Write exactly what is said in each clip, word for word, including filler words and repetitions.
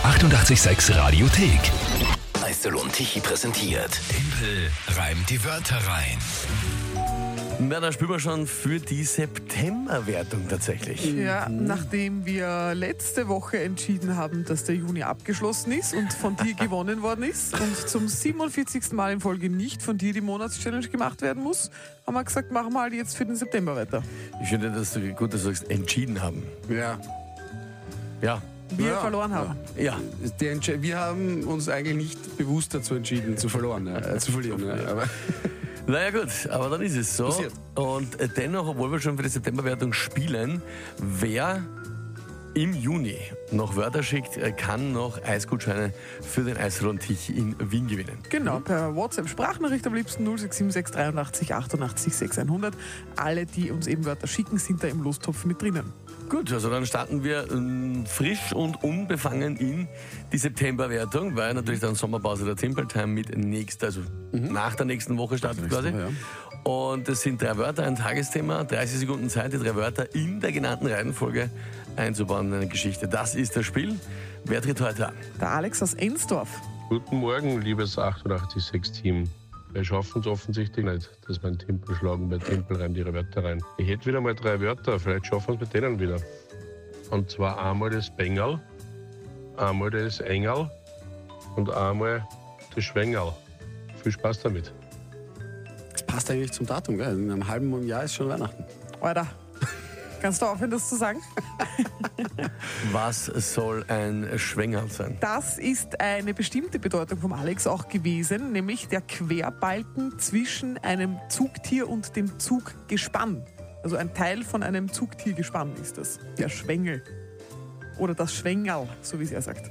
achtundachtzig Komma sechs Radiothek. Eisel und Tichy präsentiert. Tempel reimt die Wörter rein. Na, da spielen wir schon für die Septemberwertung tatsächlich. Ja, nachdem wir letzte Woche entschieden haben, dass der Juni abgeschlossen ist und von dir gewonnen worden ist und zum siebenundvierzigsten Mal in Folge nicht von dir die Monatschallenge gemacht werden muss, haben wir gesagt, machen wir halt jetzt für den September weiter. Ich finde, dass du gut, dass du sagst, entschieden haben. Ja. Ja. Wir Ja, verloren haben. Ja. Die Entsche- wir haben uns eigentlich nicht bewusst dazu entschieden, zu, verloren, ja, äh, zu verlieren. Ja. Aber Naja gut, aber dann ist es so. Passiert. Und äh, dennoch, obwohl wir schon für die Septemberwertung spielen, wer im Juni noch Wörter schickt, äh, kann noch Eisgutscheine für den Eisel und Tichy in Wien gewinnen. Genau, per WhatsApp-Sprachnachricht am liebsten null sechs sieben sechs dreiundachtzig achtundachtzig sechshundert. Alle, die uns eben Wörter schicken, sind da im Lostopf mit drinnen. Gut, also dann starten wir ähm, frisch und unbefangen in die Septemberwertung, weil natürlich dann Sommerpause der Temple Time mit nächster, also nach der nächsten Woche startet quasi. Woche, Und es sind drei Wörter, ein Tagesthema, dreißig Sekunden Zeit, die drei Wörter in der genannten Reihenfolge einzubauen in eine Geschichte. Das ist das Spiel. Wer tritt heute an? Der Alex aus Ensdorf. Guten Morgen, liebes achtundachtzig Komma sechs Team. Wir schaffen es offensichtlich nicht, dass wir einen Tempel schlagen. Bei Tempel reimt ihre Wörter rein. Ich hätte wieder mal drei Wörter, vielleicht schaffen wir es mit denen wieder. Und zwar einmal das Bengal, einmal das Engel und einmal das Schwengerl. Viel Spaß damit. das passt eigentlich zum Datum, gell? In einem halben Jahr ist schon Weihnachten. Alter, kannst du aufhören, das zu sagen? Was soll ein Schwengerl sein? Das ist eine bestimmte Bedeutung vom Alex auch gewesen, nämlich der Querbalken zwischen einem Zugtier und dem Zuggespann. Also ein Teil von einem Zugtiergespann ist das, der Schwengel. Oder das Schwengerl, so wie es er sagt.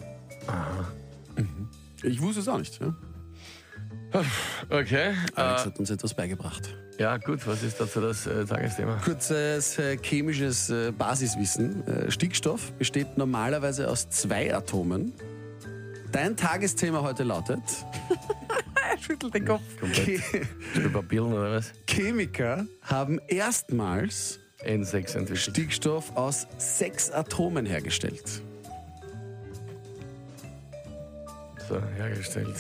Ich wusste es auch nicht. Ja? Okay. Alex Äh, hat uns etwas beigebracht. ja gut, was ist dazu das äh, Tagesthema? Kurzes äh, chemisches äh, Basiswissen. Äh, Stickstoff besteht normalerweise aus zwei Atomen. Dein Tagesthema heute lautet: Er schüttelt den Kopf. Komplett. Papillen oder was? Chemiker haben erstmals N sechs entwickelt. Stickstoff aus sechs Atomen hergestellt. So, hergestellt.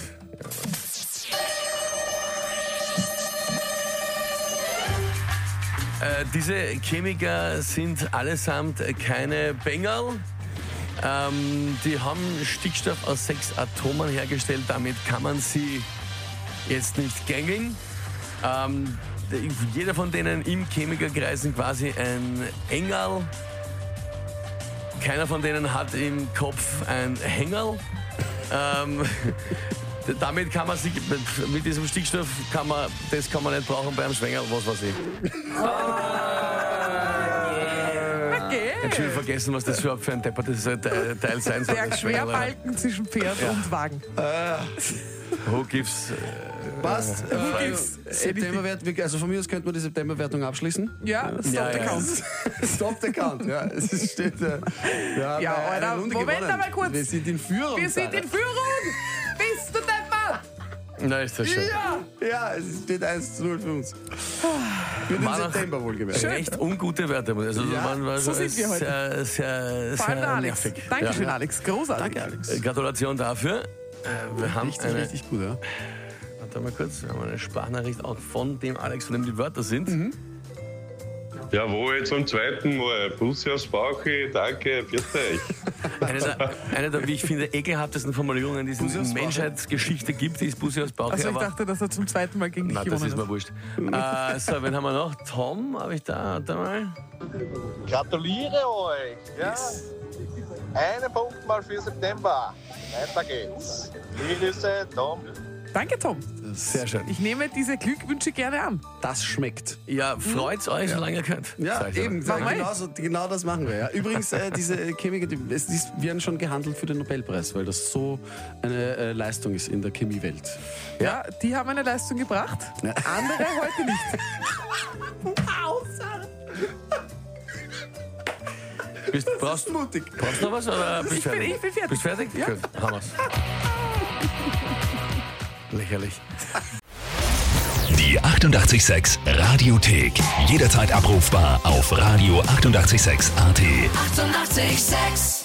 Ja. Äh, diese Chemiker sind allesamt keine Bengal. Ähm, die haben Stickstoff aus sechs Atomen hergestellt. Damit kann man sie jetzt nicht gängeln. Ähm, jeder von denen im Chemikerkreisen quasi ein Engel. Keiner von denen hat im Kopf ein Hengerl. Ähm, damit kann man sich, mit diesem Stickstoff kann man, das kann man nicht brauchen beim Schwengerl, was weiß ich. Okay. Ich hab schon vergessen, was das überhaupt für ein deppertes Teil Teil sein soll. Der das Schwengerl. Querbalken zwischen Pferd Ja. und Wagen. Who gives? Passt. Äh, gibt's Septemberwert, also von mir aus könnte man die Septemberwertung abschließen. Ja, stop Ja, the ja. count. Stop the count. Ja, es steht. Äh, wir haben Ja, eine Alter, Runde Moment gewonnen. einmal kurz. Wir sind in Führung. Wir sind in Führung! Bist du deppert? Na, ist das schön. Ja, ja, es steht eins zu null für uns. Für den War noch September wohlgemerkt. Recht ungute Wörter. Also Ja, man war so schon sind wir heute. sehr, sehr, Vor allem der sehr Alex. nervig. Dankeschön, Ja. Alex. Großartig. Danke, Alex. Äh, Gratulation dafür. Äh, wir haben Richtig, eine, richtig gut, ja. warte mal kurz, wir haben eine Sprachnachricht auch von dem Alex, von dem die Wörter sind. Jawohl, zum zweiten Mal. Bussi aufs Bauchi, danke, bitte euch. Eine der, eine der, wie ich finde, ekelhaftesten Formulierungen, die es Bussi in aufs der Bauch. Menschheitsgeschichte gibt, die ist Bussi aus Bauch. Also ich aber dachte, dass er zum zweiten Mal gegen dich na, das gewonnen ist mir hat. wurscht. äh, so, wen haben wir noch? Tom, habe ich da, warte mal. Gratuliere euch! Ja. Einen Punkt mal für September. Weiter geht's. Liebe Grüße, Tom. Danke, Tom. Sehr schön. Ich nehme diese Glückwünsche gerne an. Das schmeckt. Ja, freut's euch, solange ihr könnt. Ja, Sag ich eben, aber. Machen wir. genau, so, genau das machen wir. Ja. Übrigens, äh, diese Chemiker, die, es, die werden schon gehandelt für den Nobelpreis, weil das so eine äh, Leistung ist in der Chemiewelt. Ja, die haben eine Leistung gebracht. Ja. Andere heute nicht. Bist, brauchst, Mutig. brauchst du noch was oder bist du Ich bin- fertig? ich bin fertig. Bist du fertig? Ja. Gut, haben wir's. Lächerlich. Die achtundachtzig Komma sechs Radiothek. Jederzeit abrufbar auf radio achtundachtzig Komma sechs A T. achtundachtzig Komma sechs